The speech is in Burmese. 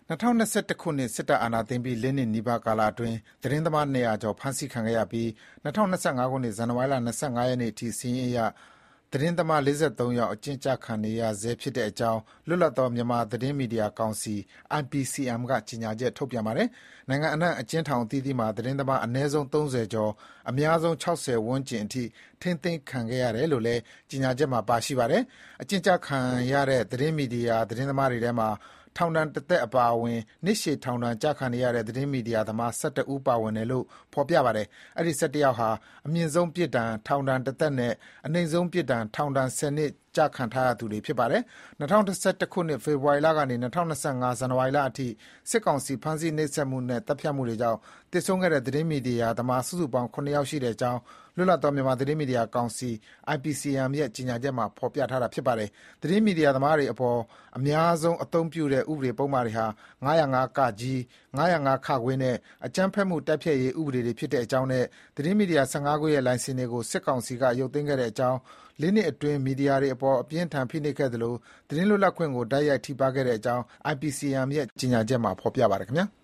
2021 ခုနှစ် စစ်တပ်အာဏာသိမ်းပြီး 4 နှစ်နီးပါးကာလအတွင်း သတင်းသမား 200 ကျော် ဖမ်းဆီးခံခဲ့ရပြီး 2025 ခုနှစ် ဇန်နဝါရီလ ၂၅ ရက်နေ့အထိ စာရင်းအရ သတင်းသမား 43 ယောက် အကျဉ်းကျခံနေရဆဲဖြစ်တဲ့အကြောင်း လွတ်လပ်သော မြန်မာသတင်းမီဒီယာကောင်စီ IPCM က ကြေညာချက် ထုတ်ပြန်ပါတယ်။ နိုင်ငံအနှံ့ အကျဉ်းထောင်အသီးသီးမှာ သတင်းသမား အနည်းဆုံး 30 ကျော်၊ အများဆုံး 60 ဝန်းကျင်အထိ ထိန်းသိမ်းခံခဲ့ရတယ်လို့လည်း ကြေညာချက်မှာ ပါရှိပါတယ်။ အကျဉ်းကျခံရတဲ့ သတင်းမီဒီယာသတင်းသမားတွေထဲမှာ ထောင်ဒဏ်တသက်အပါအဝင် နှစ်ရှည်ထောင်ဒဏ်ကျခံနေရတဲ့ သတင်းမီဒီယာသမား 11 ဦး ပါဝင်တယ်လို့ ဖော်ပြပါတယ်။ အဲဒီ 11 ယောက်ဟာ အမြင့်ဆုံးပြစ်ဒဏ် ထောင်ဒဏ်တသက်နဲ့ အနိမ့်ဆုံးပြစ်ဒဏ် ထောင်ဒဏ် 10 နှစ် ကျခံထားရသူတွေ ဖြစ်ပါတယ်။ ၂၀၂၁ ခုနှစ် ဖေဖော်ဝါရီလကနေ ၂၀၂၅ ဇန်နဝါရီလအထိ စစ်ကောင်စီ ဖမ်းဆီးနှိပ်စက်မှုနဲ့ သတ်ဖြတ်မှုတွေကြောင့် သေဆုံးခဲ့တဲ့ သတင်းမီဒီယာသမား စုစုပေါင်း ၇ ယောက်ရှိတဲ့အကြောင်း လွတ်လပ်သော မြန်မာသတင်းမီဒီယာကောင်စီ IPCM ရဲ့ ကြေညာချက်မှာ ဖော်ပြထားပါတယ်။ သတင်းမီဒီယာသမားတွေအပေါ် အများဆုံးအသုံးပြုတဲ့ ဥပဒေပုဒ်မတွေဟာ ၅၀၅ (က) ၊ ၅၀၅ (ခ) နဲ့ အကြမ်းဖက်မှုတိုက်ဖျက်ရေး ဥပဒေတွေဖြစ်တဲ့အကြောင်းနဲ့ သတင်းမီဒီယာ ၁၅ ခုရဲ့ လိုင်စင်တွေကို စစ်ကောင်စီက ရုပ်သိမ်းခဲ့တဲ့အကြောင်း၊ 4 နှစ်အတွင်း မီဒီယာတွေအပေါ် အပြင်းအထန် ဖိနှိပ်ခဲ့သလို သတင်းလွတ်လပ်ခွင့်ကို တိုက်ရိုက် ထိပါးခဲ့တဲ့အကြောင်း IPCM ရဲ့ ကြေညာချက်မှာ ဖော်ပြပါတယ် ခင်ဗျာ။